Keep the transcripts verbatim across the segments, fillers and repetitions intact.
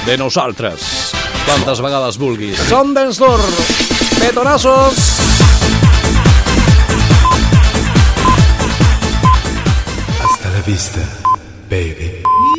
de nosaltres, quantes vegades vulguis. Som Dance Tour, petonazos. Hasta la vista, baby.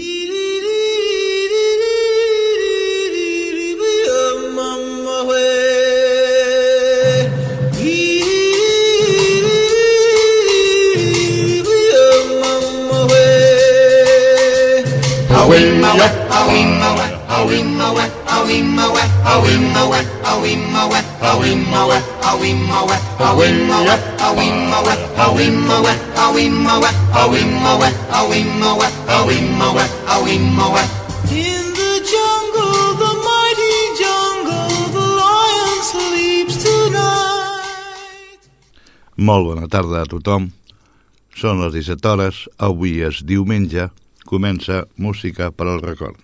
In the jungle, the mighty jungle, the lion sleeps tonight. Molt bona tarda a tothom. Són les disset hores, avui és diumenge, comença Música per al Record.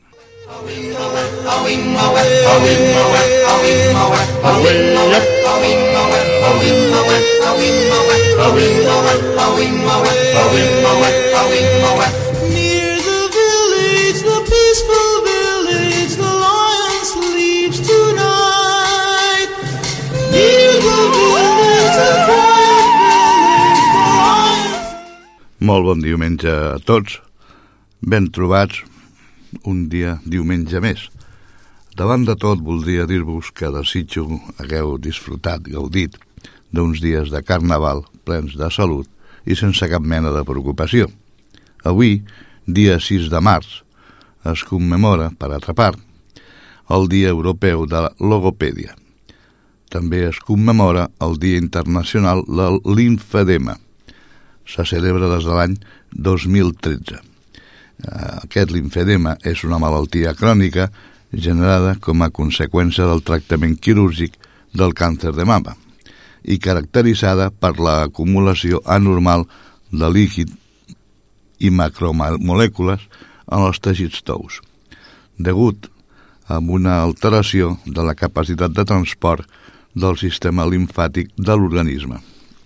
Near the village, the peaceful village, the lion sleeps tonight. Near the village, the quiet village, the lion. Molt bon diumenge a tots. Ben trobats, un dia diumenge més. Davant de tot, voldria dir-vos que desitjo hagueu disfrutat, gaudit, d'uns dies de carnaval plens de salut i sense cap mena de preocupació. Avui, dia sis de març, es commemora, per altra part, el Dia Europeu de la Logopèdia. També es commemora el Dia Internacional del Limfedema. Se celebra des de l'any dos mil tretze. Aquest limfedema és una malaltia crònica generada com a conseqüència del tractament quirúrgic del càncer de mama i caracteritzada per l'acumulació anormal de líquid i macromolècules en els teixits tous, degut a una alteració de la capacitat de transport del sistema limfàtic de l'organisme.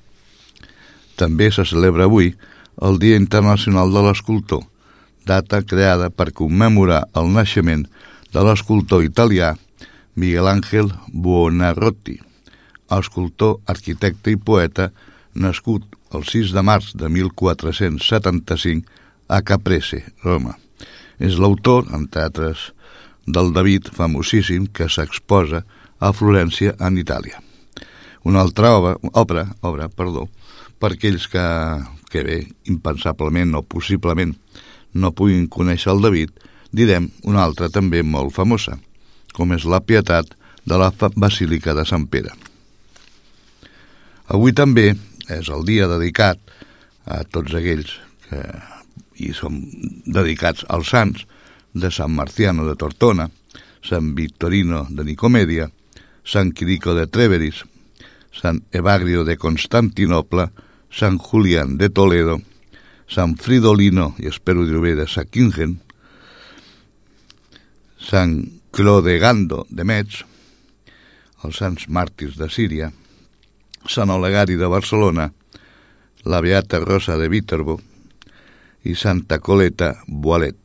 També se celebra avui el Dia Internacional de l'Escultor, data creada per commemorar el naixement de l'escultor italià Miguel Ángel Buonarroti, escultor, arquitecte i poeta nascut el sis de març de mil quatre-cents setanta-cinc a Caprese, Roma. És l'autor, entre altres, del David famosíssim que s'exposa a Florència, en Itàlia. Una altra obra, obra, obra perdó, per aquells que, que bé, impensablement o possiblement no puguin conèixer el David, direm una altra també molt famosa, com és la Pietat de la Basílica de Sant Pere. Avui també és el dia dedicat a tots aquells que hi són dedicats als sants de Sant Marciano de Tortona, Sant Vittorino de Nicomedia, Sant Quirico de Treveris, Sant Evagrio de Constantinople, Sant Julián de Toledo, Sant Fridolino, i espero dir-ho bé, de Sackingen, Sant Clodegando de Metz, els Sants Màrtirs de Síria, Sant Olegari de Barcelona, la Beata Rosa de Viterbo i Santa Coleta Boalet.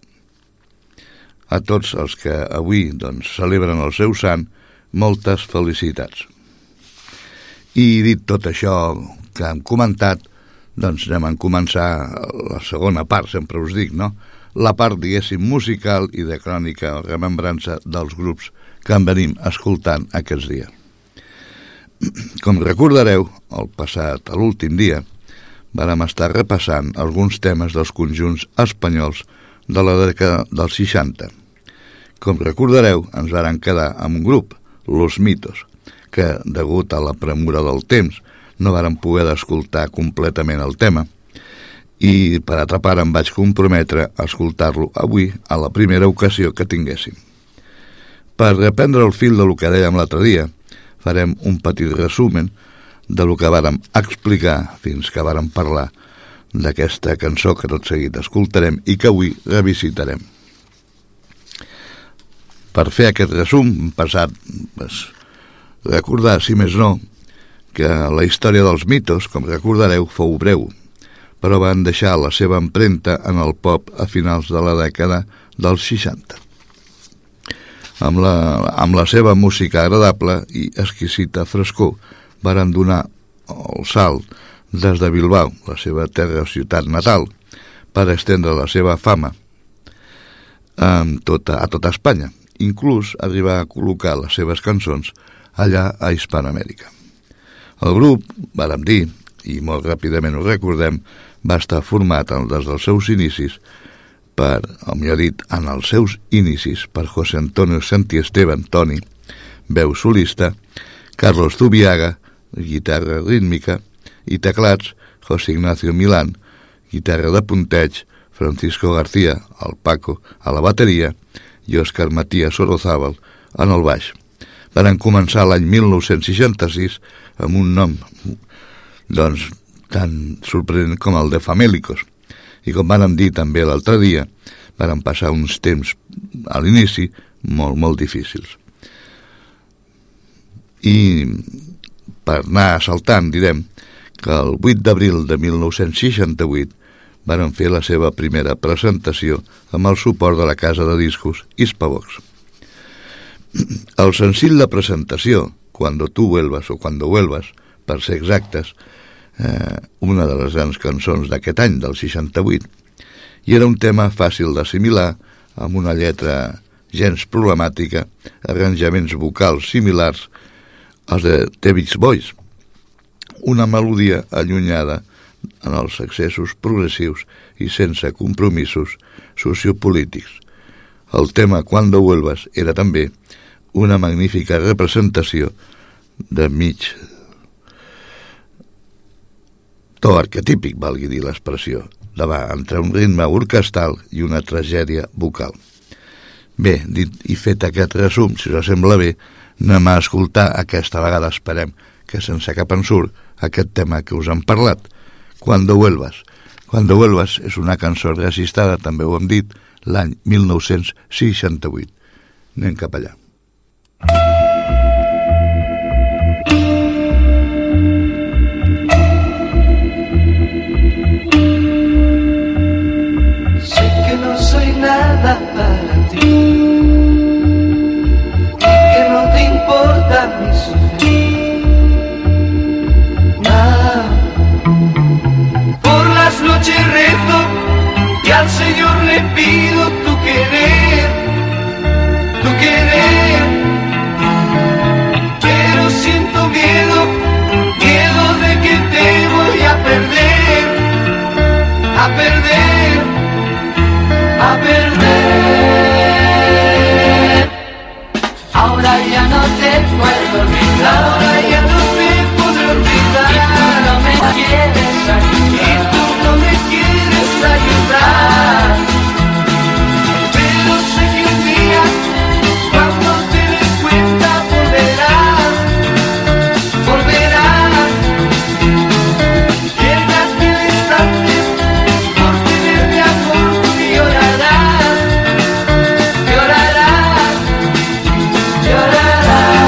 A tots els que avui doncs, celebren el seu sant, moltes felicitats. I dit tot això que hem comentat, doncs anem a començar la segona part, sempre us dic, no? La part, diguéssim, musical i de crònica o remembrança dels grups que en venim escoltant aquests dies. Com recordareu, el passat, a l'últim dia, vàrem estar repassant alguns temes dels conjunts espanyols de la dècada dels seixanta. Com recordareu, ens varen quedar amb un grup, Los Mitos, que, degut a la premura del temps, no varen poder escoltar completament el tema, i per altra part em vaig comprometre a escoltar-lo avui a la primera ocasió que tinguéssim. Per reprendre el fil de lo que dèiem l'altre dia, farem un petit resumen de lo que vàrem explicar fins que vàrem parlar d'aquesta cançó que tot seguit escoltarem i que avui revisitarem. Per fer aquest resum, hem passat pues, recordar, si més no, que la història dels Mitos, com recordareu, fou breu, però van deixar la seva empremta en el pop a finals de la dècada dels seixanta. amb la, amb la seva música agradable i exquisita frescor, varen donar el salt des de Bilbao, la seva terra o ciutat natal, per estendre la seva fama a tota, a tota Espanya, inclús arribar a col·locar les seves cançons allà a Hispanoamèrica. El grup, vàrem dir, i molt ràpidament ho recordem, va estar format des dels seus inicis per, o millor dit, en els seus inicis, per José Antonio Santiesteban, Toni, veu solista, Carlos Zubiaga, guitarra rítmica, i teclats, José Ignacio Milán, guitarra de punteig, Francisco García, el Paco, a la bateria, i Òscar Matías Orozábal, en el baix. Van començar l'any mil nou-cents seixanta-sis amb un nom doncs tan sorprenent com el de Famélicos. I com vàrem dir també l'altre dia, varen passar uns temps a l'inici molt, molt difícils. I per anar saltant, direm que el vuit d'abril de mil nou-cents seixanta-vuit varen fer la seva primera presentació amb el suport de la casa de discos Hispavox. El senzill de presentació, Cuando tú vuelvas o Cuando vuelvas, per ser exactes, eh, una de les grans cançons d'aquest any, del seixanta-vuit, i era un tema fàcil d'assimilar, amb una lletra gens problemàtica, arranjaments vocals similars als de The Beach Boys, una melodia allunyada en els excessos progressius i sense compromisos sociopolítics. El tema Cuando vuelvas era també una magnífica representació de mig to arquetípic, valgui dir l'expressió, davant entre un ritme orquestral i una tragèdia vocal. Bé, dit i fet aquest resum, si us sembla bé, anem a escoltar aquesta vegada, esperem que sense cap ensurt, aquest tema que us han parlat, Cuando vuelvas. Cuando vuelvas és una cançó registrada, també ho hem dit, l'any mil nou-cents seixanta-vuit. Anem cap allà. Sé que no soy nada para ti y que no te importa mi sufrir. Nada. Por las noches rezo y al Señor le pido tu querer, tu querer. Pero siento miedo, miedo de que te voy a perder, a perder, a perder. Ahora ya no te puedo olvidar, ahora ya no te puedo olvidar. Y tú no me quieres ayudar, y tú no me quieres ayudar. Pero sé que un día, cuando te des cuenta, volverás, volverás. Llenas mil instantes por tenerme a poco y llorarás, llorarás, llorarás.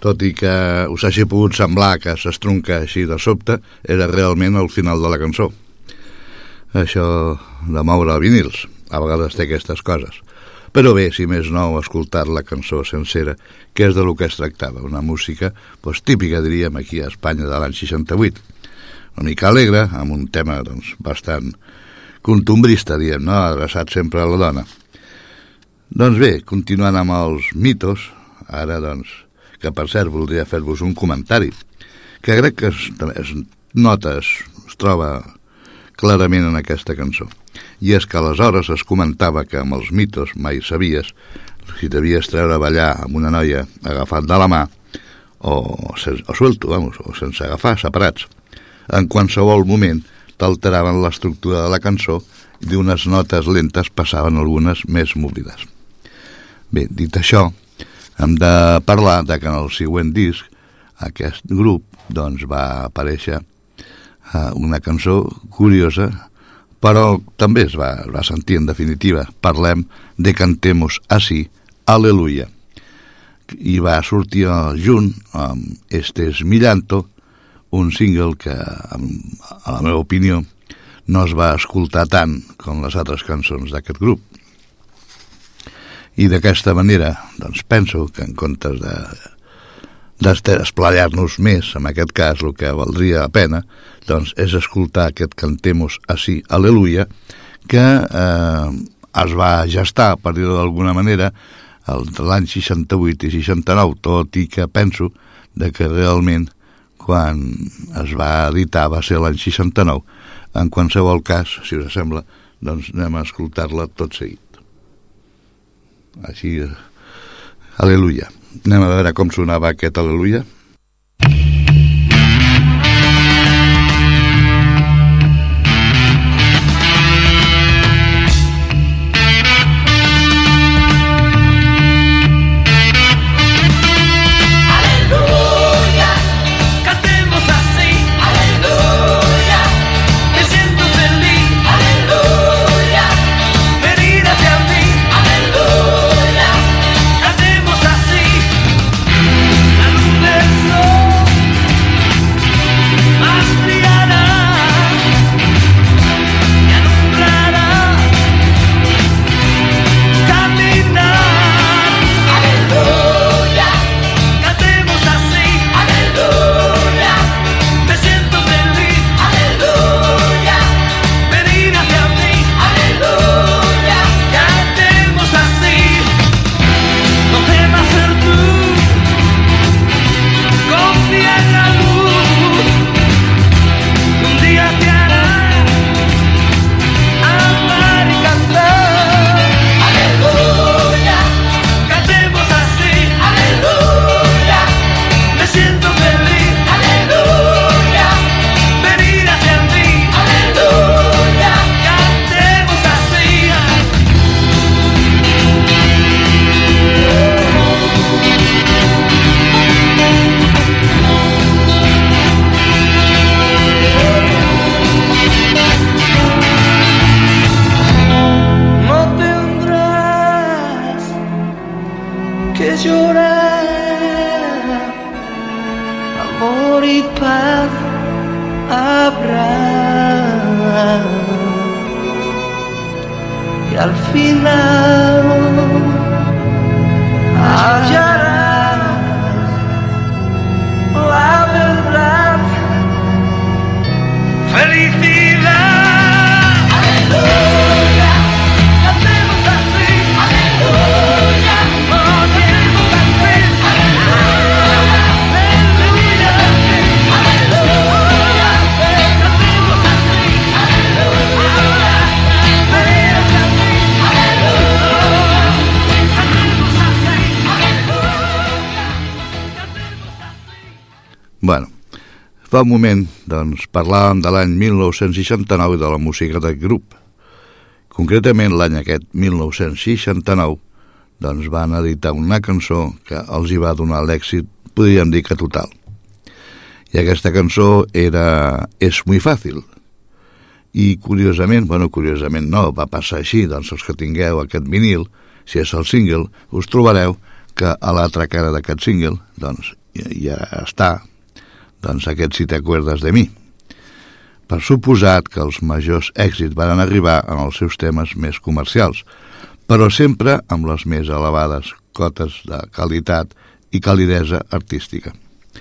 tot i que us hagi pogut semblar que s'estronca així de sobte, era realment el final de la cançó. Això de moure vinils, a vegades té aquestes coses. Però bé, si més no, escoltar la cançó sencera, que és de lo que es tractava, una música doncs, típica, diríem, aquí a Espanya de l'any seixanta-vuit. Una mica alegre, amb un tema doncs, bastant contumbrista, diem, no? Adreçat sempre a la dona. Doncs bé, continuant amb els mitos, ara, doncs, que per cert voldria fer-vos un comentari, que crec que es, es nota, es, es troba clarament en aquesta cançó. I és que aleshores es comentava que amb els mitos mai sabies si devies treure a ballar amb una noia agafat de la mà o, o suelto, vamos, o sense agafar, separats. En qualsevol moment t'alteraven l'estructura de la cançó i d'unes notes lentes passaven algunes més movides. Bé, dit això, hem de parlar de que en el següent disc aquest grup doncs, va aparèixer uh, una cançó curiosa, però també es va, es va sentir en definitiva. Parlem de Cantemos Así, Aleluya. I va sortir junt amb Este es mi llanto, un single que, a la meva opinió, no es va escoltar tant com les altres cançons d'aquest grup. I d'aquesta manera, doncs penso que en comptes de d'esplayar-nos més, en aquest cas el que valdria la pena, doncs és escoltar aquest Cantemos Así, Aleluya, que eh, es va gestar, per dir-ho d'alguna manera, entre l'any seixanta-vuit i seixanta-nou, tot i que penso de que realment quan es va editar va ser l'any seixanta-nou. En qualsevol cas, si us sembla, doncs anem a escoltar-la tot seguit. Així, Aleluya. Anem a veure com sonava aquest Aleluya. Bueno, fa un moment, doncs, parlàvem de l'any mil nou-cents seixanta-nou i de la música del grup. Concretament, l'any aquest, mil nou-cents seixanta-nou, doncs van editar una cançó que els hi va donar l'èxit, podríem dir que total. I aquesta cançó era És muy fácil. I curiosament, bueno, curiosament no, va passar així, doncs els que tingueu aquest vinil, si és el single, us trobareu que a l'altra cara d'aquest single, doncs, ja està, doncs aquest Si te acuerdas de mi. Per suposat que els majors èxits van arribar en els seus temes més comercials, però sempre amb les més elevades cotes de qualitat i calidesa artística.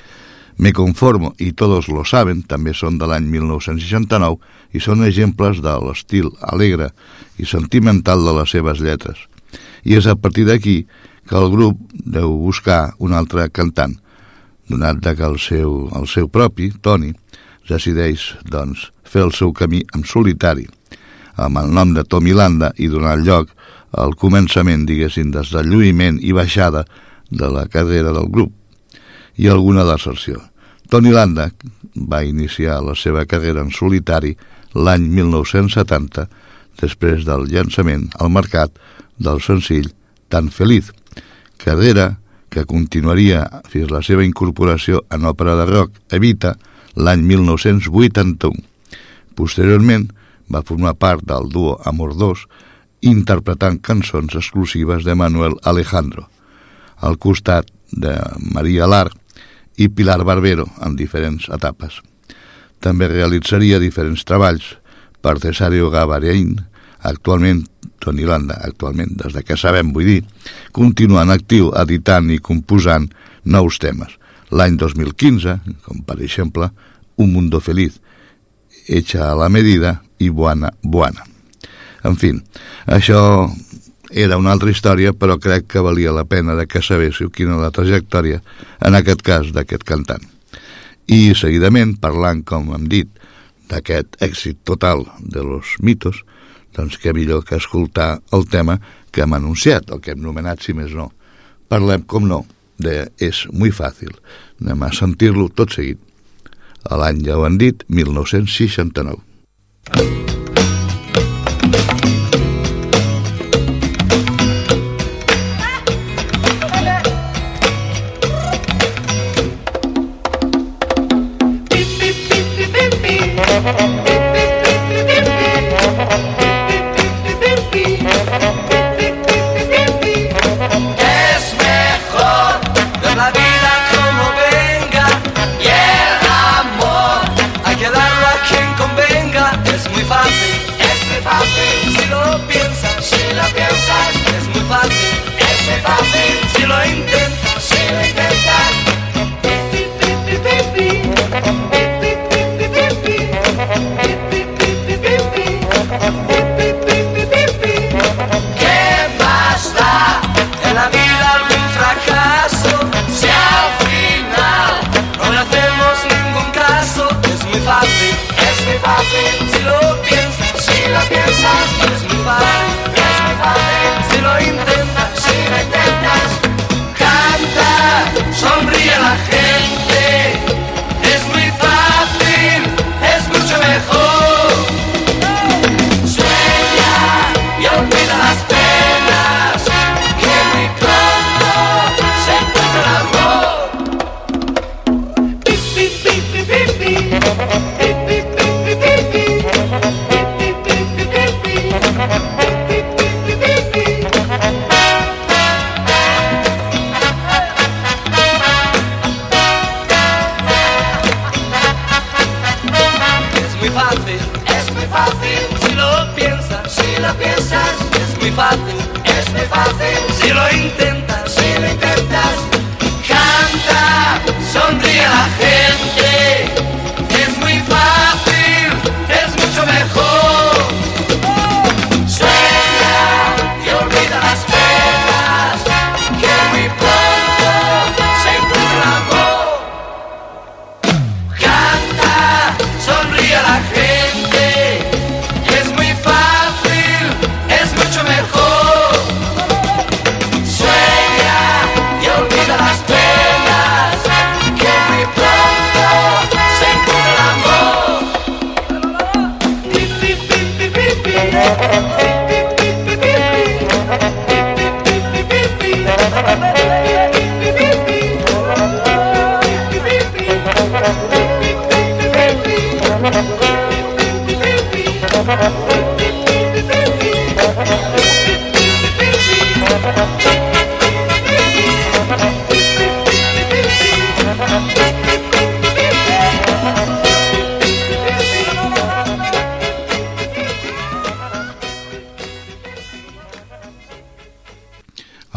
Me conformo i todos lo saben també són de l'any mil nou-cents seixanta-nou i són exemples de l'estil alegre i sentimental de les seves lletres. I és a partir d'aquí que el grup deu buscar un altre cantant, donat que el seu, el seu propi, Toni, decideix, doncs, fer el seu camí en solitari, amb el nom de Tommy Landa i donant lloc al començament, diguéssim, des del lluïment i baixada de la carrera del grup i alguna deserció. Toni Landa va iniciar la seva carrera en solitari l'any mil nou-cents setanta, després del llançament al mercat del senzill Tan Feliz, carrera que continuaria fins la seva incorporació en òpera de rock Evita l'any mil nou-cents vuitanta-u. Posteriorment va formar part del duo Amor dos, interpretant cançons exclusives de Manuel Alejandro, al costat de Maria Lar i Pilar Barbero en diferents etapes. També realitzaria diferents treballs per Cesario Gavarin, actualment Toni Landa, actualment, des de que sabem, vull dir, continuant actiu editant i composant nous temes. L'any dos mil quinze, com per exemple, Un mundo feliz, Hecha a la medida i Buana Buana. En fi, això era una altra història, però crec que valia la pena de que sabéssiu quina és la trajectòria, en aquest cas, d'aquest cantant. I seguidament, parlant, com hem dit, d'aquest èxit total de los mitos, doncs què millor que escoltar el tema que hem anunciat, o que hem nomenat, si més no. Parlem, com no, de És muy fàcil. Anem a sentir-lo tot seguit. A l'any, ja ho han dit, mil nou-cents seixanta-nou.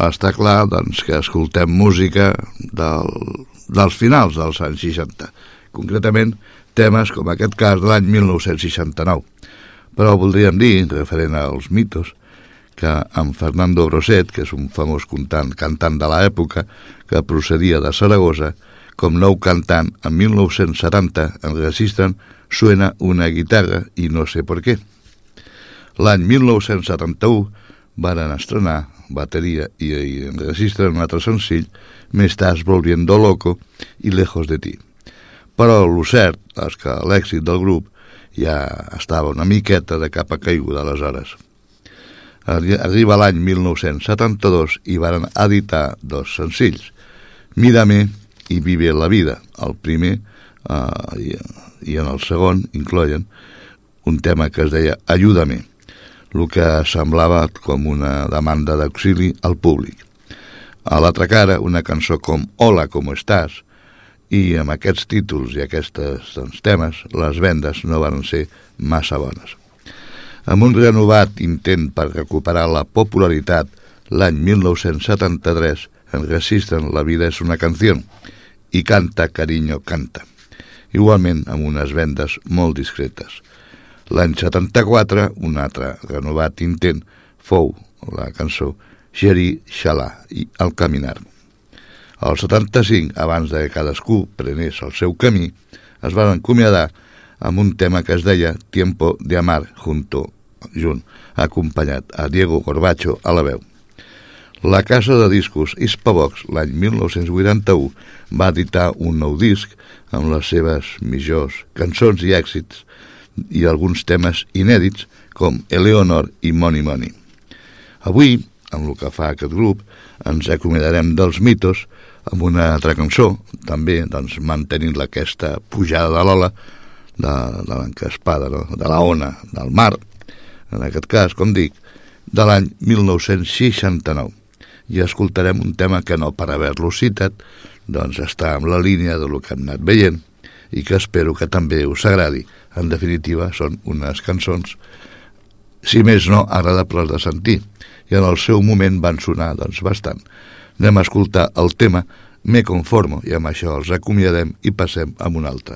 està clar doncs, que escoltem música del, dels finals dels anys seixanta, concretament temes com aquest cas de l'any mil nou-cents seixanta-nou. Però voldríem dir, referent als mitos, que en Fernando Broset, que és un famós cantant, cantant de l'època, que procedia de Saragossa, com nou cantant, en mil nou-cents setanta enregistren Suena una guitarra i no sé per què. L'any mil nou-cents setanta-u varen estrenar Bateria i, i enregistren un altre senzill, Me estàs volviendo loco i Lejos de ti. Però el cert és que l'èxit del grup ja estava una miqueta de capa caiguda aleshores. Arriba l'any mil nou-cents setanta-dos i varen editar dos senzills, Mírame i Vive la vida. El primer eh, i, i en el segon incloien un tema que es deia Ayúdame, el que semblava com una demanda d'auxili al públic. A l'altra cara, una cançó com Hola, ¿cómo estás? I amb aquests títols i aquests doncs, temes, les vendes no van ser massa bones. Amb un renovat intent per recuperar la popularitat, l'any mil nou-cents setanta-tres enregistren La vida és una canció i Canta, cariño, canta. Igualment amb unes vendes molt discretes. L'any setanta-quatre, un altre renovat intent fou la cançó Xeri Xalà i El caminar. Al setanta-cinc, abans de que cadascú prenés el seu camí, es van acomiadar amb un tema que es deia Tiempo de amar junto, junt, acompanyat a Diego Corbacho a la veu. La casa de discos Hispavox, l'any mil nou-cents vuitanta-u, va editar un nou disc amb les seves millors cançons i èxits i alguns temes inèdits com Eleonor i Money Money. Avui, amb el que fa aquest grup, ens acomiadarem dels mitos amb una altra cançó, també doncs, mantenint aquesta pujada de l'ola de, de l'encrespada, no? De la ona, del mar, en aquest cas, com dic, de l'any mil nou-cents seixanta-nou. I escoltarem un tema que no per haver-lo citat, doncs està en la línia del que hem anat veient i que espero que també us agradi. En definitiva, són unes cançons, si més no, agradables de sentir, i en el seu moment van sonar doncs, bastant. Anem a escoltar el tema Me conformo, i amb això els acomiadem i passem a un altre.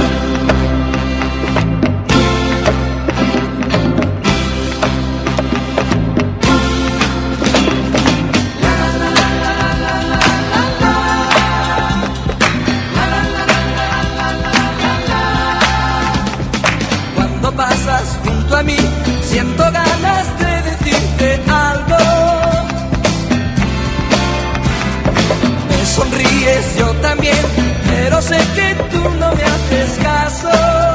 Siento ganas de decirte algo. Me sonríes, yo también, pero sé que tú no me haces caso.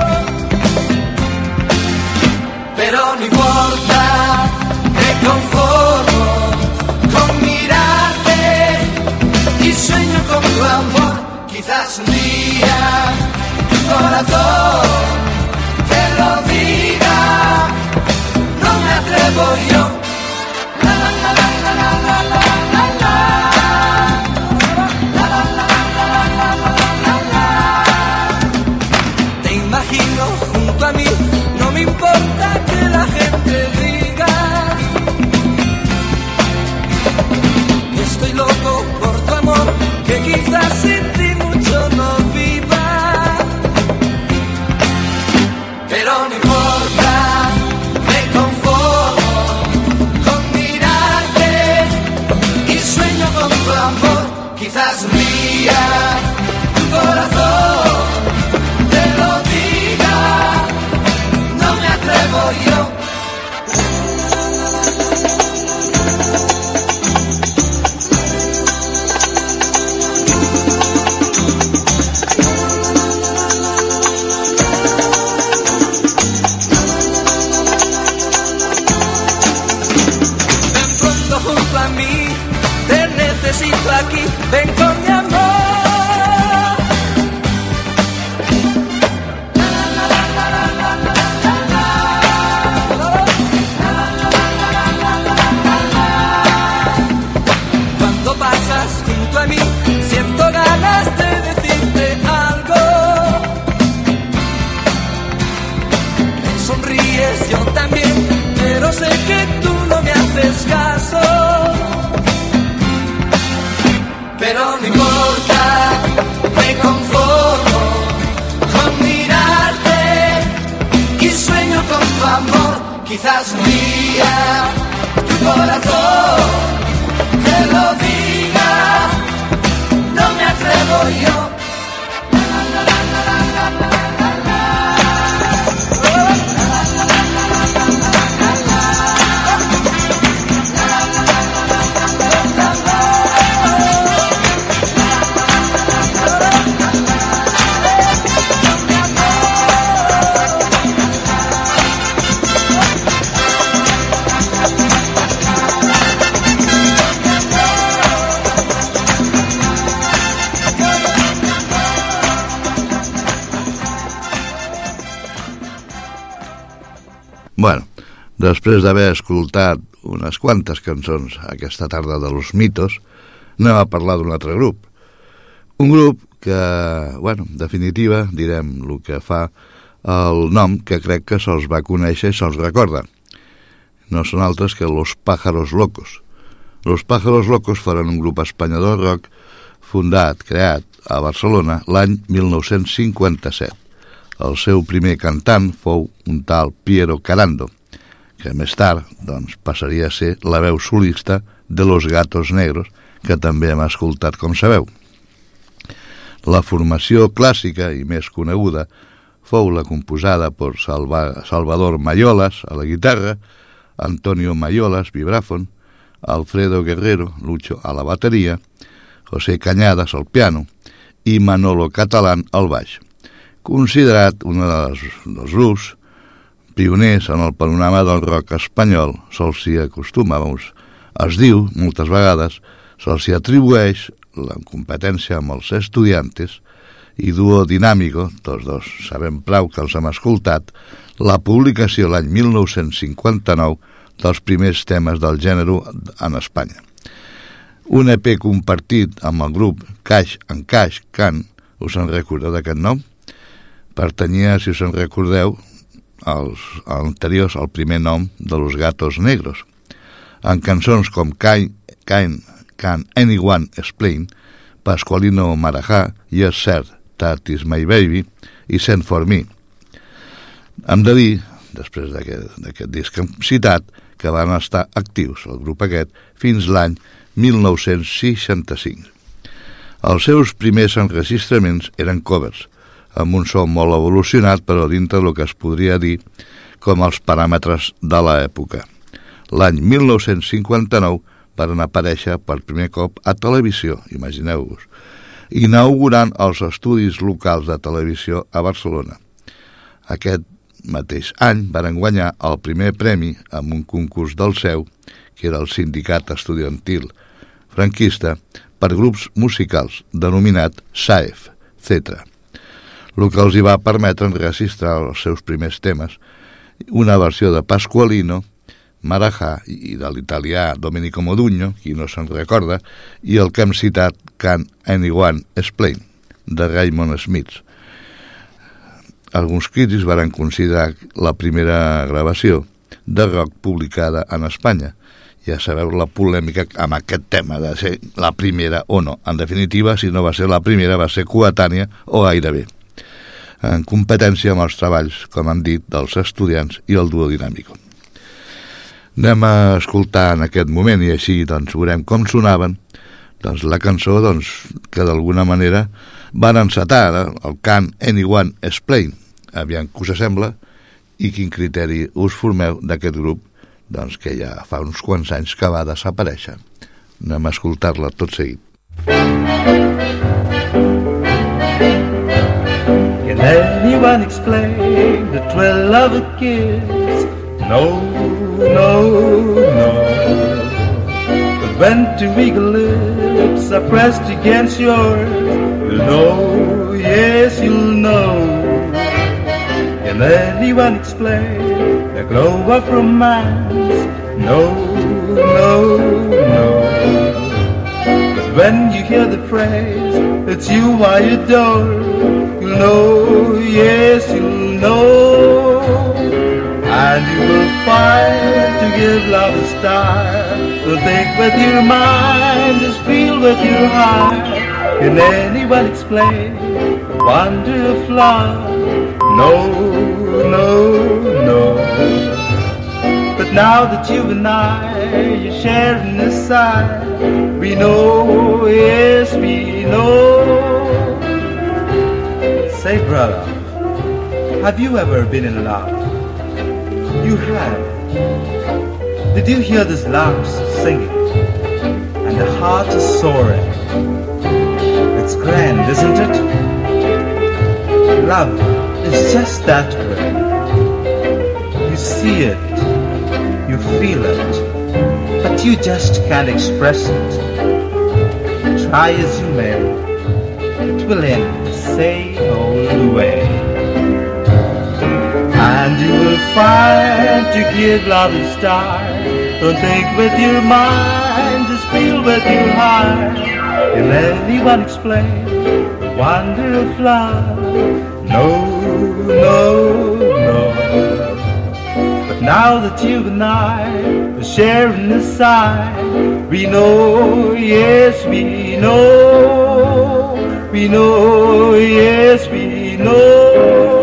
Pero no importa, me conformo con mirarte y sueño con tu amor. Quizás un día tu corazón te lo diga. No me atrevo yo. La la la la la la la la la la. La la la la la la la la la. Te imagino junto a mí, no me importa que la gente diga que estoy loco por tu amor, que quizás sin ti mucho no viva. Pero no importa, me conformo con mirarte y sueño con tu amor. Quizás un día tu corazón te lo diga. No me atrevo yo. Necesito aquí, ven con mi amor. Cuando pasas junto a mí, siento ganas de decirte algo. Me sonríes, yo también, pero sé que tú no me haces caso. pero no importa, me conformo con mirarte y sueño con tu amor. Quizás un día tu corazón te lo diga, no me atrevo yo. Bueno, després d'haver escoltat unes quantes cançons aquesta tarda de Los Mitos, anem a parlar d'un altre grup. Un grup que, bueno, en definitiva, direm el que fa el nom que crec que se'ls va conèixer i se'ls recorda. No són altres que Los Pájaros Locos. Los Pájaros Locos foren un grup espanyol de rock fundat, creat a Barcelona l'any mil nou-cents cinquanta-set. El seu primer cantant fou un tal Piero Carando, que més tard doncs, passaria a ser la veu solista de Los Gatos Negros, que també hem escoltat, com sabeu. La formació clàssica i més coneguda fou la composada per Salva, Salvador Mayolas a la guitarra, Antonio Mayolas, vibràfon, Alfredo Guerrero, Lucho a la bateria, José Cañadas al piano i Manolo Catalán al baix. Considerat un dels, dels grups pioners en el panorama del rock espanyol, se'ls s'hi acostuma, doncs, es diu, moltes vegades, se'ls s'hi atribueix la competència amb els Estudiantes i Dúo Dinámico, tots dos sabem prou que els hem escoltat, la publicació l'any mil nou-cents cinquanta-nou dels primers temes del gènere en Espanya. Un E P compartit amb el grup Caix en Caix Can, us en recordeu d'aquest nom? Pertanyia, si us en recordeu, als anteriors al primer nom de Los Gatos Negros. En cançons com Can, Can, Can Anyone Explain, Pascualino Marajá, Yes Sir, That Is My Baby i Send For Me. Hem de dir, després d'aquest disc citat, que van estar actius, el grup aquest, fins l'any mil nou-cents seixanta-cinc. Els seus primers enregistraments eren covers, amb un so molt evolucionat, però dintre del que es podria dir com els paràmetres de l'època. L'any mil nou-cents cinquanta-nou van aparèixer per primer cop a televisió, imagineu-vos, inaugurant els estudis locals de televisió a Barcelona. Aquest mateix any van guanyar el primer premi amb un concurs del S E U, que era el Sindicat Estudiantil franquista, per grups musicals, denominat S A E F, etcètera. El que els hi va permetre enregistrar els seus primers temes, una versió de Pascualino, Marajá i de l'italià Domenico Modugno, qui no se'n recorda, i el que hem citat, Can Anyone Explain, de Raymond Smith. Alguns crítics van considerar la primera gravació de rock publicada en Espanya. Ja sabeu la polèmica amb aquest tema de ser la primera o no. En definitiva, si no va ser la primera, va ser coetània o gairebé, en competència amb els treballs, com han dit, dels Estudiants i el Dúo Dinámico. Anem a escoltar en aquest moment i així doncs, veurem com sonaven doncs, la cançó doncs, que d'alguna manera van encetar, eh? El Can Anyone Explain. Aviam què us sembla i quin criteri us formeu d'aquest grup doncs, que ja fa uns quants anys que va desaparèixer. Anem a escoltar-la tot seguit. Can anyone explain the thrill of a kiss? No, no, no. But when two eager lips are pressed against yours, you'll know, yes, you'll know. Can anyone explain the glow of romance? No, no, no. But when you hear the phrase, it's you I adore, you'll know, yes, you'll know. And you will find to give love a start. Don't think with your mind, just feel with your heart. Can anyone explain the wonder of love? No, no, no. But now that you and I, you're sharing this side, we know, yes, we know. Say, brother, have you ever been in love? You have. Did you hear this larks singing? And the heart is soaring. It's grand, isn't it? Love is just that way. You see it, you feel it, but you just can't express it. Try as you may, it will end the same old way. And you will find to give love a start. Don't think with your mind, just feel with your heart. Can anyone explain the wonder of love? No, no, no. But now that you and I are sharing this side, we know, yes, we know. We know, yes, we know.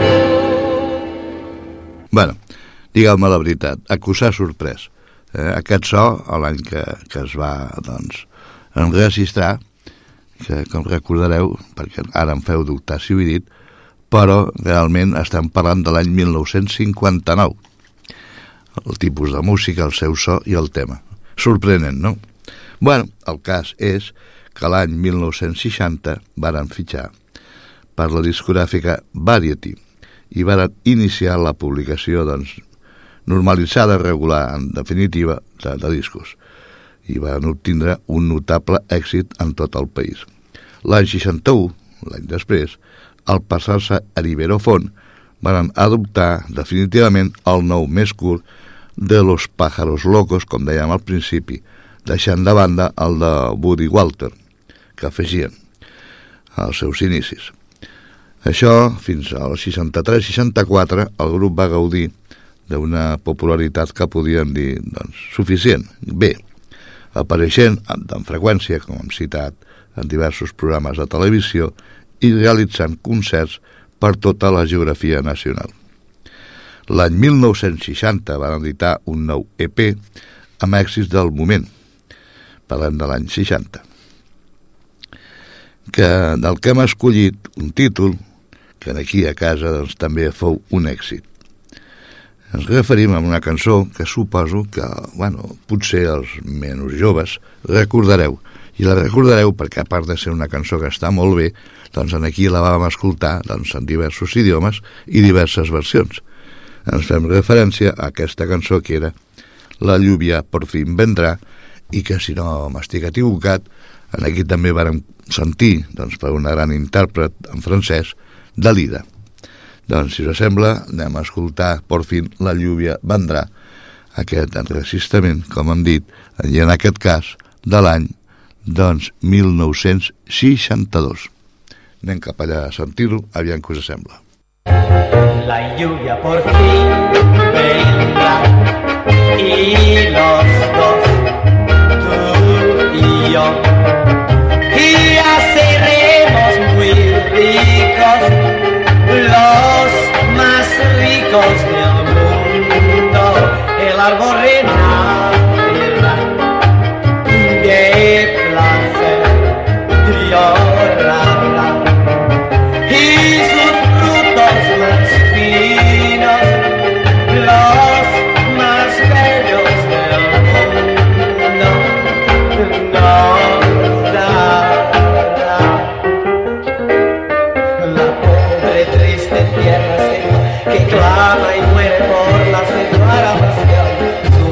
Bueno, digueu-me la veritat, acusar sorprès. Eh, aquest so, l'any que, que es va, doncs, enregistrar, que com recordareu, perquè ara em feu dubtar si ho he dit, però realment estem parlant de l'any mil nou-cents cinquanta-nou. El tipus de música, el seu so i el tema. Sorprenent, no? Bueno, el cas és que l'any mil nou-cents seixanta varen fitxar per la discogràfica Variety i varen iniciar la publicació, doncs, normalitzada, regular, en definitiva, de, de discos, i van obtindre un notable èxit en tot el país. L'any seixanta-u, l'any després, al passar-se a Iberofon, van adoptar definitivament el nou més curt de Los Pájaros Locos, com dèiem al principi, deixant de banda el de Buddy Walter, que afegien als seus inicis. Això, fins al seixanta-tres seixanta-quatre, el grup va gaudir d'una popularitat que podíem dir, doncs, suficient, bé, apareixent amb freqüència, com hem citat, en diversos programes de televisió i realitzant concerts per tota la geografia nacional. L'any mil nou-cents seixanta van editar un nou E P amb èxits del moment, parlem de l'any seixanta, que, del que hem escollit un títol que aquí a casa, doncs, també fou un èxit. Ens referim a una cançó que suposo que, bueno, potser els menys joves recordareu, i la recordareu perquè, a part de ser una cançó que està molt bé, doncs aquí la vam escoltar, doncs, en diversos idiomes i diverses versions. Ens fem referència a aquesta cançó que era La lluvia por fin vendrà, i que, si no m'estic equivocat, aquí també vàrem sentir, doncs, per una gran intèrpret en francès, Dalida. Doncs, si us sembla, anem a escoltar Por fin la lluvia vendrà, aquest enregistrament, com hem dit, i en aquest cas, de l'any, doncs, mil nou-cents seixanta-dos. Anem cap allà a sentir-ho, aviam què us sembla. La lluvia por fin vendrá y los dos, tú y yo, y ya seremos muy ricos, los más ricos del mundo. El árbol renacerá de placer, llorará y sus frutos más finos, los más bellos del mundo, nos dará. La pobre triste tierra seca que clama y muere por la separación,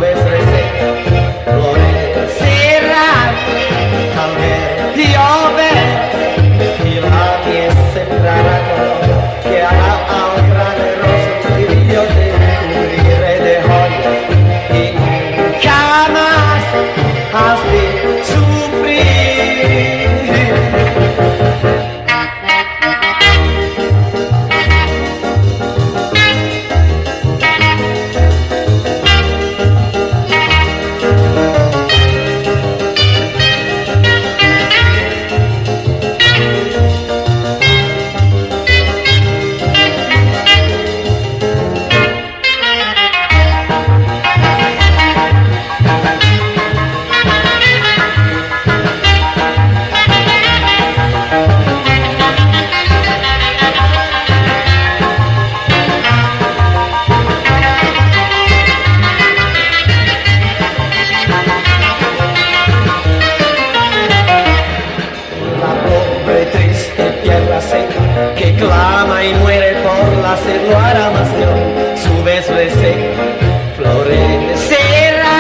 florecerà,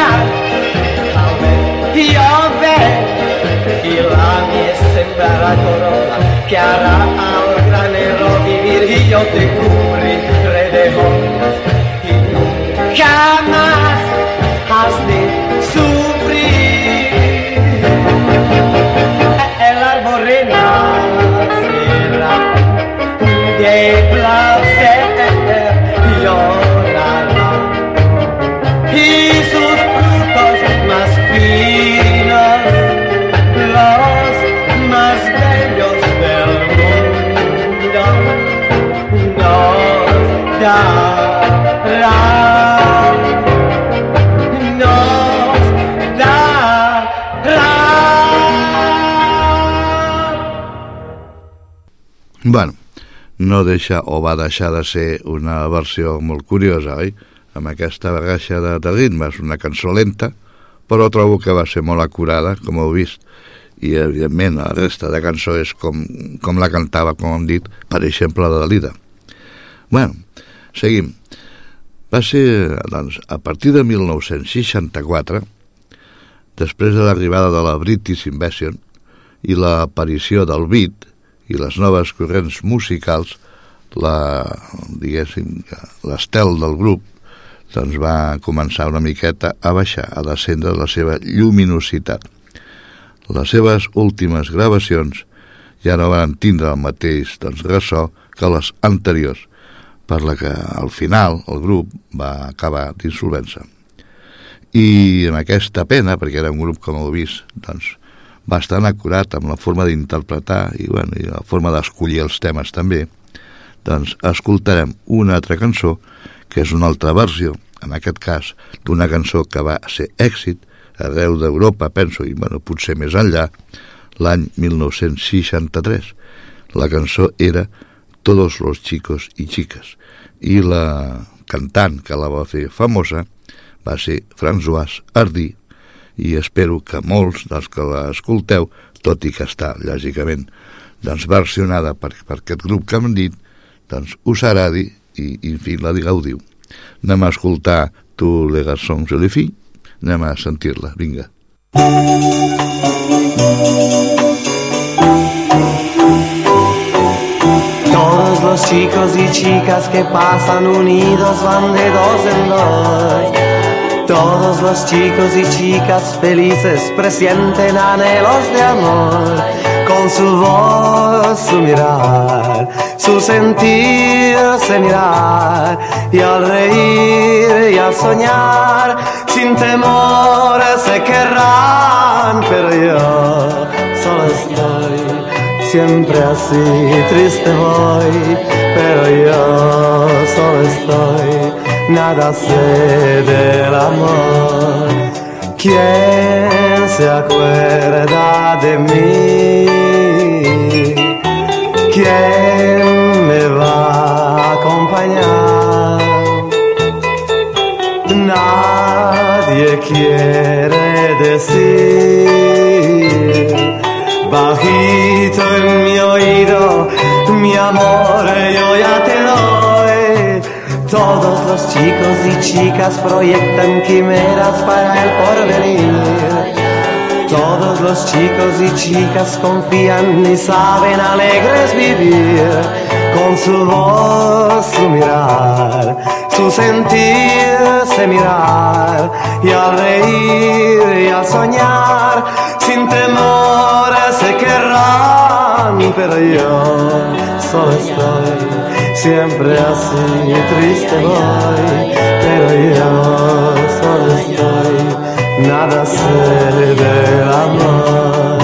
piove, y la miel sembrará corona, que hará al granero vivir y yo te cubriré de hojas y nunca más has de sufrir. El árbol renacerá de placer, llorará y sus frutos más finos, los más bellos del mundo, nos dará, nos dará. Bueno, no deixa o va deixar de ser una versió molt curiosa, oi? Amb aquesta barreja de, de ritmes, una cançó lenta, però trobo que va ser molt acurada, com heu vist, i evidentment la resta de cançó és com, com la cantava, com hem dit, per exemple, la Dalida. Bueno, seguim. Va ser, doncs, a partir de mil nou-cents seixanta-quatre, després de l'arribada de la British Invasion i l'aparició del beat i les noves corrents musicals, la, diguéssim, l'estel del grup doncs va començar una miqueta a baixar, a descendre la seva lluminositat. Les seves últimes gravacions ja no van tindre el mateix doncs, ressò que les anteriors, per la que al final el grup va acabar d'insolvència. I amb aquesta pena, perquè era un grup, com heu vist, doncs, bastant acurat amb la forma d'interpretar i, bueno, i la forma d'escollir els temes també, doncs escoltarem una altra cançó que és una altra versió, en aquest cas d'una cançó que va ser èxit arreu d'Europa, penso, i bueno, potser més enllà, l'any mil nou-cents seixanta-tres. La cançó era Todos los chicos y chicas, i la cantant que la va fer famosa va ser Françoise Hardy, i espero que molts dels que l'escolteu, tot i que està, lògicament, doncs versionada per, per aquest grup que hem dit, doncs us agradi i, i en fi, la gaudiu. Anem a escoltar Tu les garçons et les filles, anem a sentir-la, vinga. Todos los chicos y chicas que pasan unidos van de dos en dos. Todos los chicos y chicas felices presienten anhelos de amor. Con su voz, su mirar, su sentirse mirar, y al reír y al soñar, sin temor se querrán, pero yo solo estoy, siempre así, triste voy, pero yo solo estoy, nada sé del amor. ¿Quién se acuerda de mí? ¿Quién me va a acompañar? Nadie quiere decir bajito en mi oído, mi amor, yo ya te doy. Todos los chicos y chicas proyectan quimeras para el porvenir. Todos los chicos y chicas confían y saben alegres vivir. Con su voz, su mirar, su sentirse mirar, y al reír y al soñar, sin temor se querrán, pero yo solo estoy, siempre así, triste voy, pero yo solo estoy, nada sé del amor.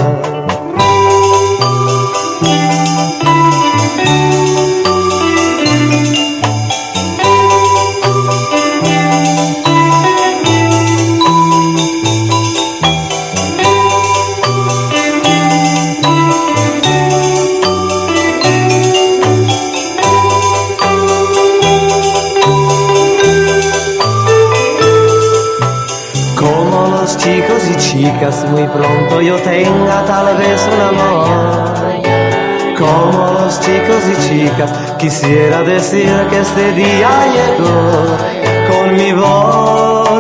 Chicos y chicas, muy pronto yo tenga tal vez un amor. Como los chicos y chicas, quisiera decir que este día llegó. Con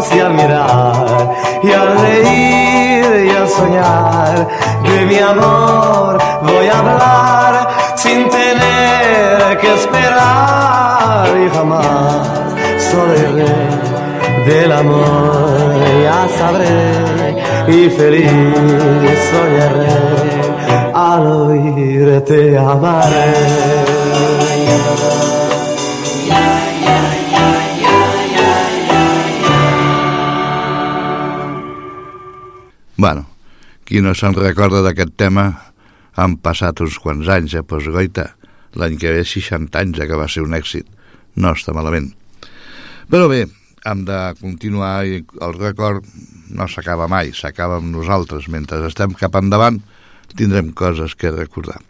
y al mirar y al reír y al soñar de mi amor voy a hablar sin tener que esperar y jamás soy rey del amor, ya sabré y feliz soñaré al oírte amaré. Bueno, qui no se'n recorda d'aquest tema, han passat uns quants anys, eh? Pues goita, l'any que ve seixanta anys, que va ser un èxit. No està malament. Però bé, hem de continuar i el record no s'acaba mai, s'acaba amb nosaltres. Mentre estem cap endavant, tindrem coses que recordar.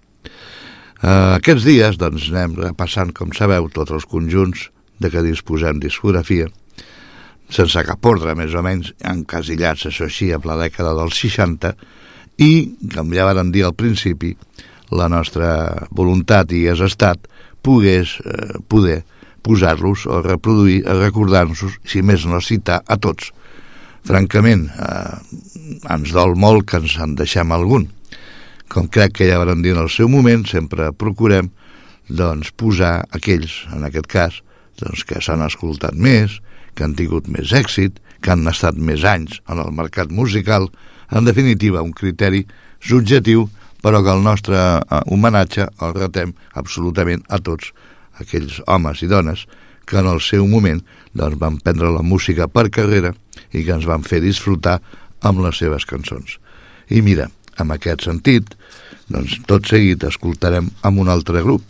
Uh, aquests dies, doncs, anem repassant, com sabeu, tots els conjunts de què disposem discografia, sense cap ordre, més o menys, encasillats, això així, a la dècada dels seixanta, i, com ja vàrem dir al principi, la nostra voluntat i hagués estat pogués eh, poder posar-los o reproduir, recordar-nos, si més no citar a tots. Francament, eh, ens dol molt que ens en deixem algun. Com crec que ja vàrem dir en el seu moment, sempre procurem doncs, posar aquells, en aquest cas, doncs, que s'han escoltat més, que han tingut més èxit, que han estat més anys en el mercat musical, en definitiva, un criteri subjectiu, però que el nostre homenatge el retem absolutament a tots aquells homes i dones que en el seu moment doncs, van prendre la música per carrera i que ens van fer disfrutar amb les seves cançons. I mira, en aquest sentit, doncs, tot seguit escoltarem amb un altre grup.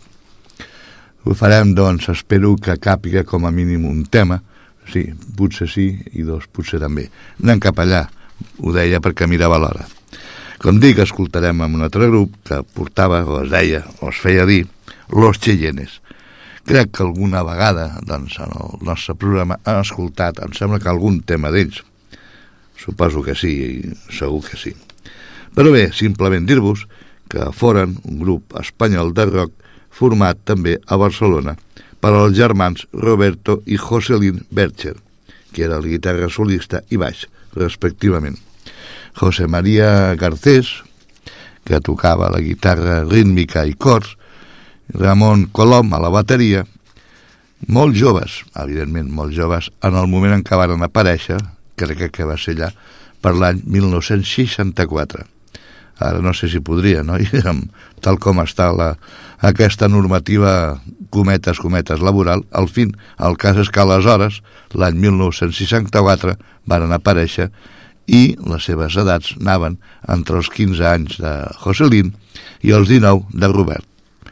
Ho farem, doncs, espero que càpiga com a mínim un tema. Sí, potser sí, i dos potser també. Anem cap allà, ho deia perquè mirava l'hora. Com dic, escoltarem amb un altre grup que portava, o es deia, o es feia dir, Los Cheyennes. Crec que alguna vegada, doncs, en el nostre programa han escoltat, em sembla que algun tema d'ells. Suposo que sí, segur que sí. Però bé, simplement dir-vos que foren un grup espanyol de rock format també a Barcelona per als germans Roberto i Joselín Bercher, que era el guitarra solista i baix, respectivament. José María Garcés, que tocava la guitarra rítmica i cors, Ramon Colom a la bateria, molt joves, evidentment molt joves, en el moment en què van aparèixer, crec que va ser allà, per l'any mil nou-cents seixanta-quatre. Ara no sé si podria, no? I tal com està la, aquesta normativa cometes, cometes laboral, al fin, el cas és que aleshores, l'any mil nou-cents seixanta-quatre, van aparèixer i les seves edats anaven entre els quinze anys de Joselín i els dinou de Robert.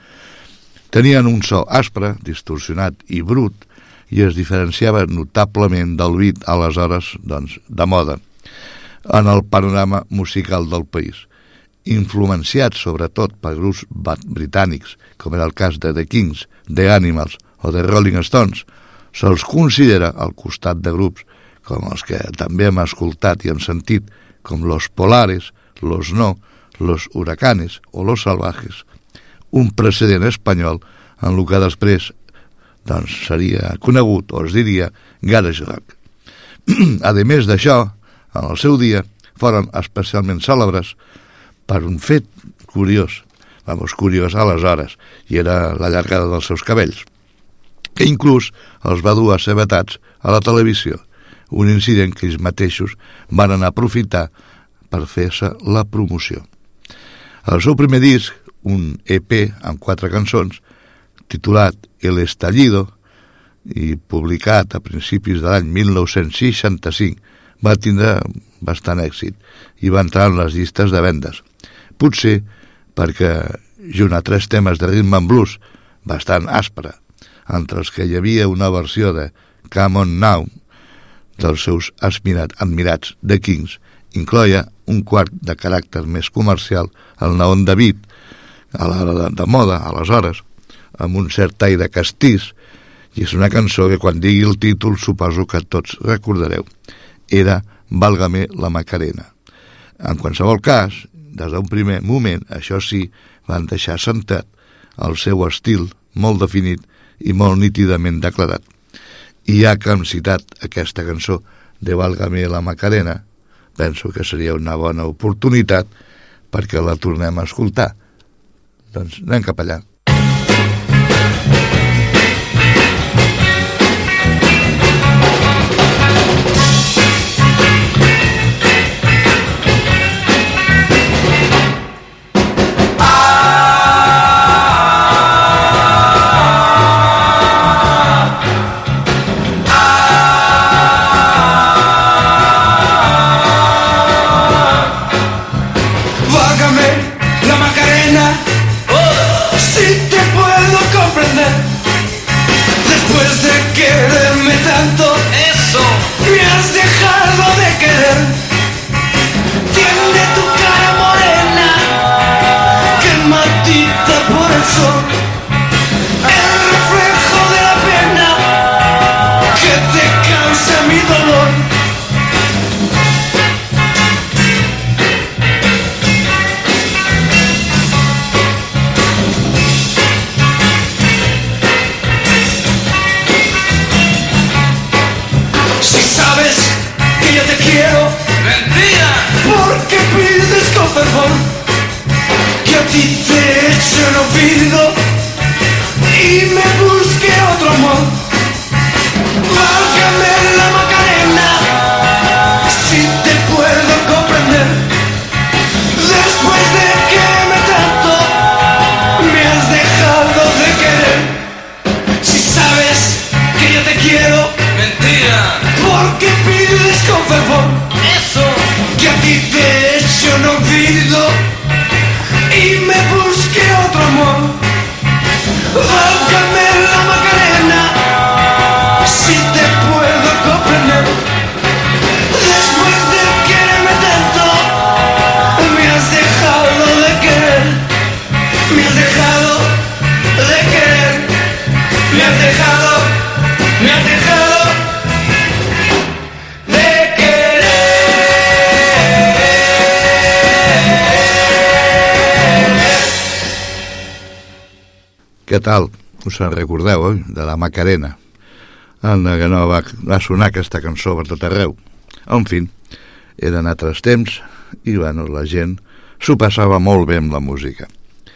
Tenien un so aspre, distorsionat i brut i es diferenciava notablement del beat aleshores, doncs, de moda en el panorama musical del país. Influenciats sobretot per grups britànics, com era el cas de The Kings, The Animals o The Rolling Stones, se'ls considera al costat de grups com els que també hem escoltat i hem sentit, com Los Polares, Los No, Los Huracanes o Los Salvajes, un precedent espanyol en el que després doncs, seria conegut, o es diria, garage rock. A més d'això, en el seu dia, foren especialment cèlebres per un fet curiós, vamos, curiós aleshores, i era la llargada dels seus cabells, que inclús els va dur a ser vetats a la televisió, un incident que ells mateixos van anar a aprofitar per fer-se la promoció. El seu primer disc, un E P amb quatre cançons, titulat El Estallido, i publicat a principis de l'any mil nou-cents seixanta-cinc, va tindre bastant èxit i va entrar en les llistes de vendes. Potser perquè, junt a tres temes de rhythm and blues bastant aspre, entre els que hi havia una versió de Come On Now dels seus admirat, admirats The Kings, incloia un quart de caràcter més comercial, el Neon David, a l'hora de, de moda, aleshores, amb un cert aire castís, i és una cançó que quan digui el títol suposo que tots recordareu. Era Válgame la Macarena. En qualsevol cas, des d'un primer moment, això sí, van deixar sentat el seu estil molt definit i molt nítidament declarat. I ja que hem citat aquesta cançó de Válgame la Macarena, penso que seria una bona oportunitat perquè la tornem a escoltar. Doncs anem cap allà. Què tal? Us en recordeu, oi? De la Macarena. Anda, que no va, va sonar aquesta cançó per tot arreu. En fi, eren altres temps i, bueno, la gent s'ho passava molt bé amb la música.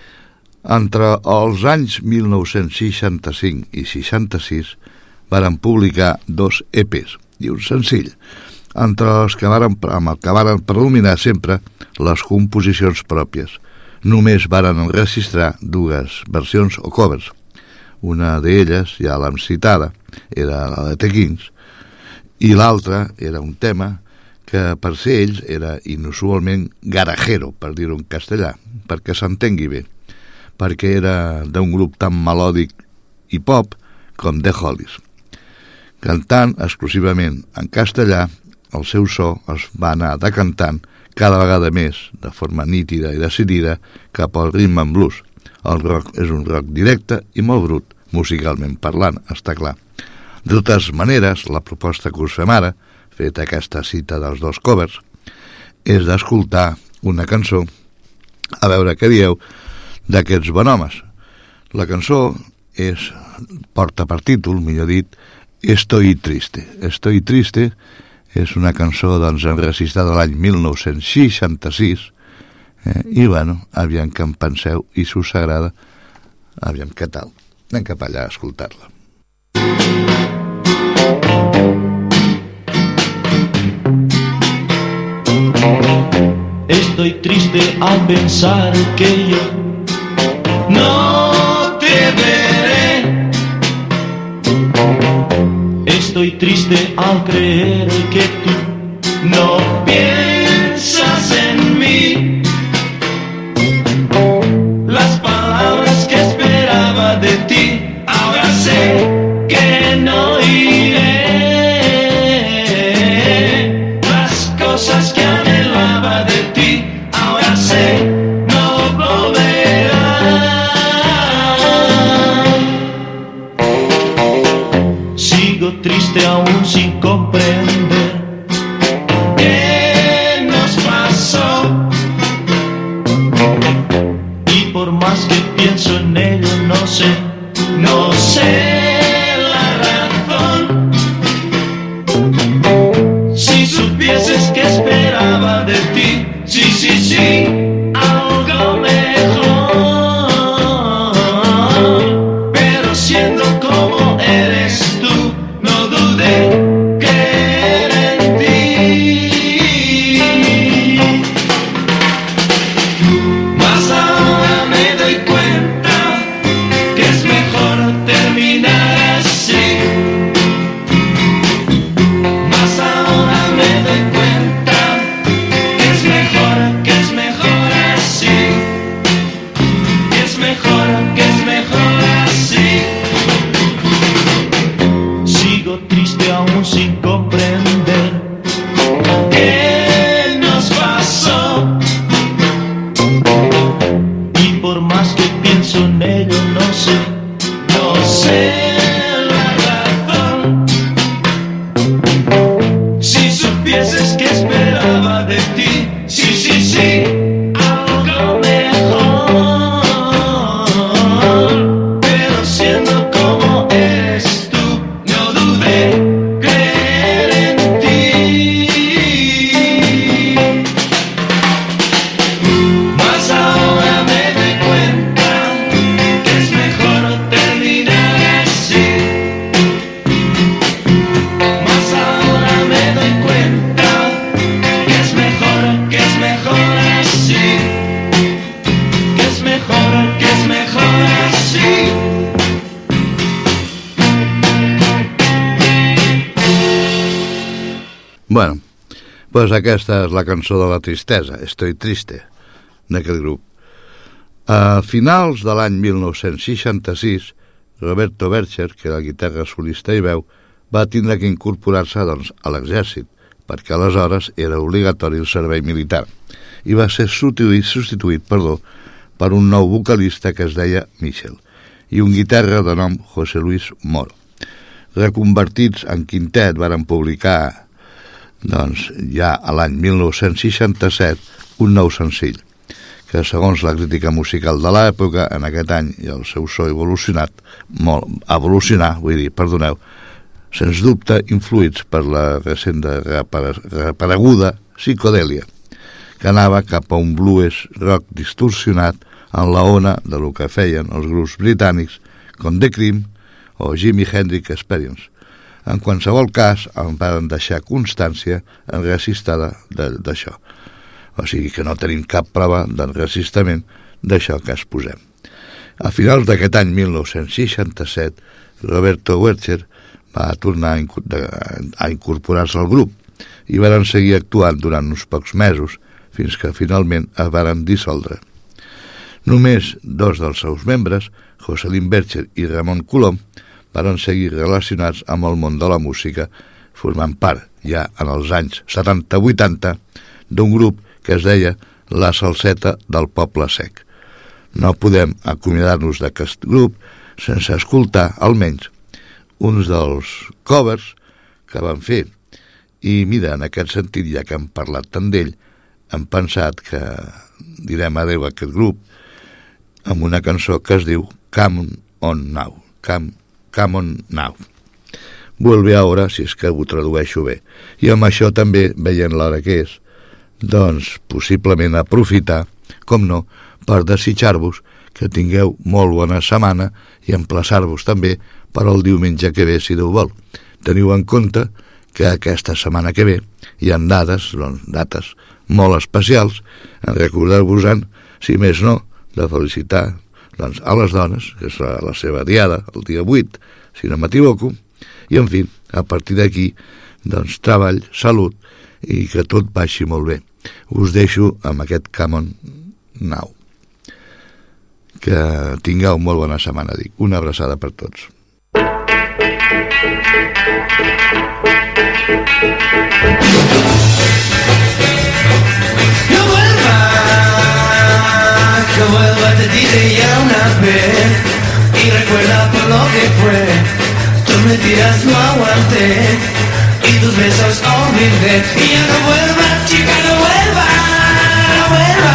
Entre els anys mil nou-cents seixanta-cinc i seixanta-sis varen publicar dos E Pes i un senzill, entre els que varen, amb el que varen predominar sempre les composicions pròpies. Només varen enregistrar dues versions o covers. Una d'elles, ja l'hem citada, era la de The Kings, i l'altra era un tema que per ser ells era inusualment garajero, per dir-ho en castellà, perquè s'entengui bé, perquè era d'un grup tan melòdic i pop com The Hollies. Cantant exclusivament en castellà, el seu so es va anar decantant cada vegada més, de forma nítida i decidida, cap al ritme en blues. El rock és un rock directe i molt brut, musicalment parlant, està clar. De totes maneres, la proposta que us fem ara, feta aquesta cita dels dos covers, és d'escoltar una cançó, a veure què dieu, d'aquests bonhomes. La cançó és, porta per títol, millor dit, Estoy triste. Estoy triste és una cançó, doncs, enregistrada l'any mil nou-cents seixanta-sis, eh, i, bueno, aviam què en penseu, i si us agrada, aviam què tal. Anem cap allà a escoltar-la. Estoy triste al pensar que yo no te veré. Estoy triste al creer que tú no piensas en mí. Las palabras que esperaba de ti, ahora sé que no iré. Las cosas que anhelaba de ti, ahora sé no volverán. Sigo triste aún sin comprender que supieses que esperaba de ti, sí, sí, sí, algo mejor. Pero siendo como eres tú, no dudé creer en ti. Mas ahora me doy cuenta que es mejor terminar así. Mas ahora me doy cuenta que es mejor, que es mejor así. Que es mejor, que es mejor así. Sigo triste aún sin comprender qué nos pasó. Y por más que pienso en ello, no sé, no sé la razón. Si supieses que esperaba de ti, sí, sí, sí, algo mejor. Pero siendo como eres tú, no dudé creer en ti. Mas ahora me doy cuenta que es mejor terminar así. Mas ahora me doy cuenta que es mejor, que es mejor así. Que es mejor, que es mejor así. Bueno, doncs aquesta és la cançó de la tristesa, Estoy triste, d'aquest grup. A finals de l'any mil nou-cents seixanta-sis, Roberto Bercher, que era guitarra solista i veu, va tindre que incorporar-se doncs, a l'exèrcit, perquè aleshores era obligatori el servei militar, i va ser substituït, substituït perdó, per un nou vocalista que es deia Michel, i un guitarra de nom José Luis Moro. Reconvertits en quintet, varen publicar doncs, ja a l'any mil nou-cents seixanta-set un nou senzill, que segons la crítica musical de l'època, en aquest any i el seu so evolucionat, molt, evolucionar, vull dir, perdoneu, sens dubte influïts per la recent reapareguda psicodèlia, que anava cap a un blues rock distorsionat en la ona de lo que feien els grups britànics com The Cream o Jimi Hendrix Experience. En qualsevol cas, en van deixar constància enregistrada d'això. O sigui que no tenim cap prova d'enregistrament d'això que exposem. A finals d'aquest any mil nou-cents seixanta-set, Roberto Bercher va tornar a incorporar-se al grup i van seguir actuant durant uns pocs mesos fins que finalment es varen dissoldre. Només dos dels seus membres, Jocelyn Bercher i Ramon Colom, varen seguir relacionats amb el món de la música, formant part, ja en els anys setanta vuitanta, d'un grup que es deia La Salseta del Poble Sec. No podem acomiadar-nos d'aquest grup sense escoltar, almenys, uns dels covers que van fer. I mira, en aquest sentit, ja que hem parlat tant d'ell, hem pensat que direm adeu a aquest grup amb una cançó que es diu Come On Now. Come, come On Now. Vuelve ahora, si és que ho tradueixo bé. I amb això també, veient l'hora que és, doncs possiblement aprofitar, com no, per desitjar-vos que tingueu molt bona setmana i emplaçar-vos també per al diumenge que ve, si Déu vol. Teniu en compte que aquesta setmana que ve hi ha dades, doncs, dates molt especials, en recordar-vos-en, si més no, de felicitar doncs, a les dones, que és la, la seva diada, el dia vuit, si no m'equivoco, i en fi, a partir d'aquí, doncs, treball, salut, i que tot vagi molt bé. Us deixo amb aquest Come On Now. Que tingueu molt bona setmana, dic. Una abraçada per tots. Que vuelva, que vuelva, te dije ya una vez, y recuerda por lo que fue. Tus mentiras no aguanté y tus besos olvidé. Y ya no vuelva, chica, no vuelva, no vuelva.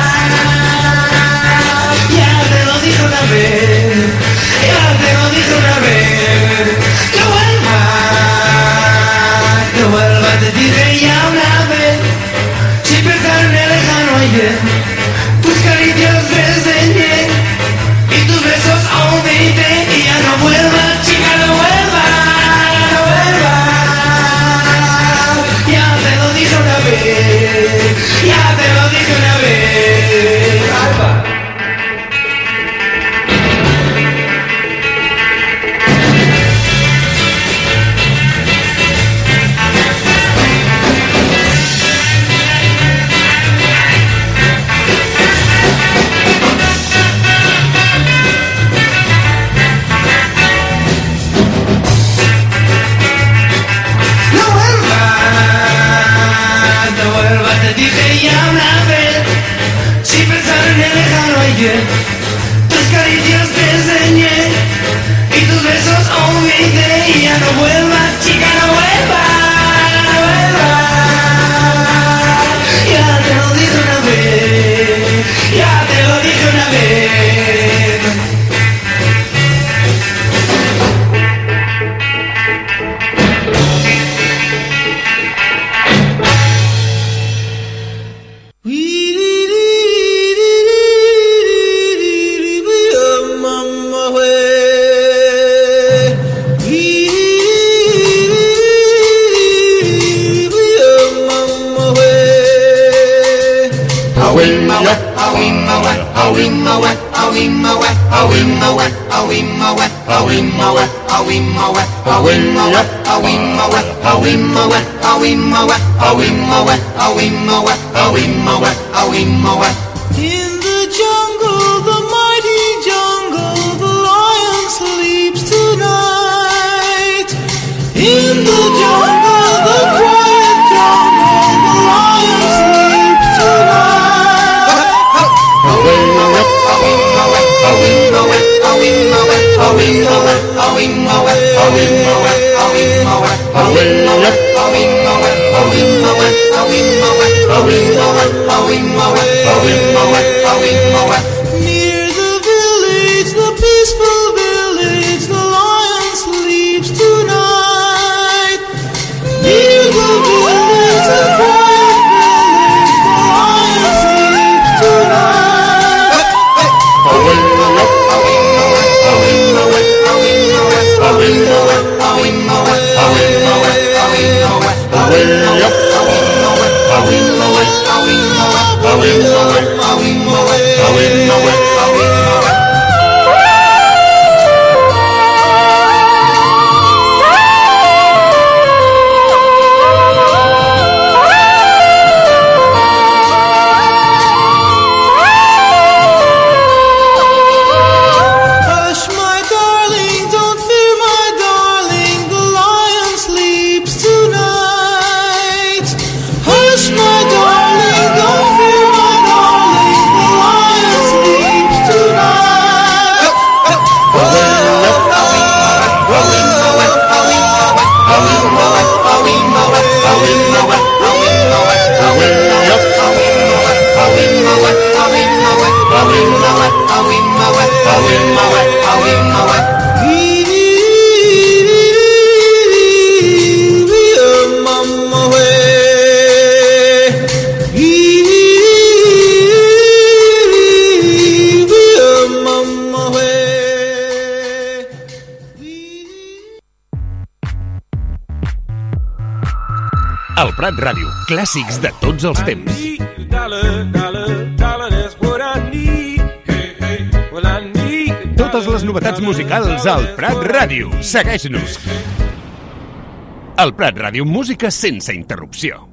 Ya te lo dije una vez, ya te lo dije una vez. Que vuelva, que vuelva, te dije ya una vez. te vuelvas, te dije ya una vez. Si pensar en el lejano ayer, tus caricias te enseñé y tus besos olvidé. Y ya no vuelvas, chica, no vuelvas, no vuelvas. Ya te lo dije una vez, ya te lo dije una vez. In the jungle, the mighty jungle, the lion sleeps tonight. In the jungle, the quiet jungle, the lion sleeps tonight. Near the village, the peaceful village, the lion sleeps tonight. Near the village, the quiet village, the lion sleeps tonight. Hush, my darling, don't fear, my darling, the lion sleeps tonight. Hush, my darling, don't fear, my darling, the lion sleeps tonight. El Prat Ràdio, clàssics de tots els temps. Totes les novetats musicals al Prat Ràdio. Segueix-nos. El Prat Ràdio, música sense interrupció.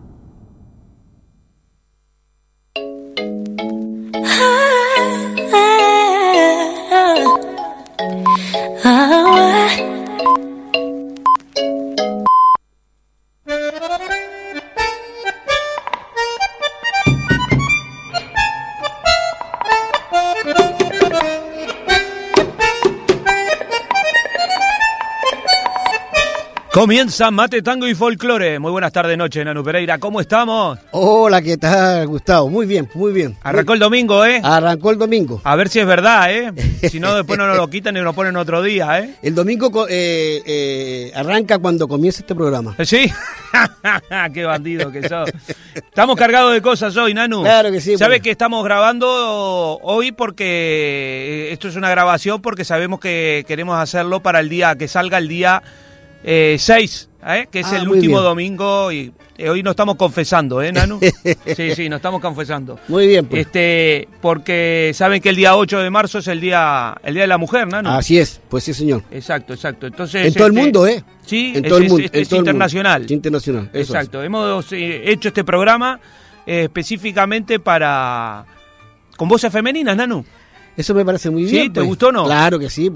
Comienza Mate, Tango y Folclore. Muy buenas tardes, noche, Nanu Pereira. ¿Cómo estamos? Hola, ¿qué tal, Gustavo? Muy bien, muy bien. Arrancó el domingo, ¿eh? Arrancó el domingo. A ver si es verdad, ¿eh? Si no, después no nos lo quitan y nos lo ponen otro día, ¿eh? El domingo eh, eh, arranca cuando comienza este programa. ¿Sí? Qué bandido que sos. Estamos cargados de cosas hoy, Nanu. Claro que sí. ¿Sabes bueno. que estamos grabando hoy porque esto es una grabación porque sabemos que queremos hacerlo para el día, que salga el día eh, seis, ¿eh? Que es Ah, el muy último bien. domingo y eh, hoy nos estamos confesando, ¿eh, Nanu? Sí, sí, nos estamos confesando. Muy bien, pues. Este, porque saben que el día ocho de marzo es el día el día de la mujer, Nanu. Así es, pues sí, señor. Exacto, exacto. Entonces, En todo el este, mundo, ¿eh? Sí, En es, todo el es- mundo. es- en es todo el mundo. internacional. Es internacional, eso es. Exacto. Hemos eh, hecho este programa eh, específicamente para con voces femeninas, Nanu. Eso me parece muy ¿Sí? bien. ¿Te pues. gustó o no? Claro que sí.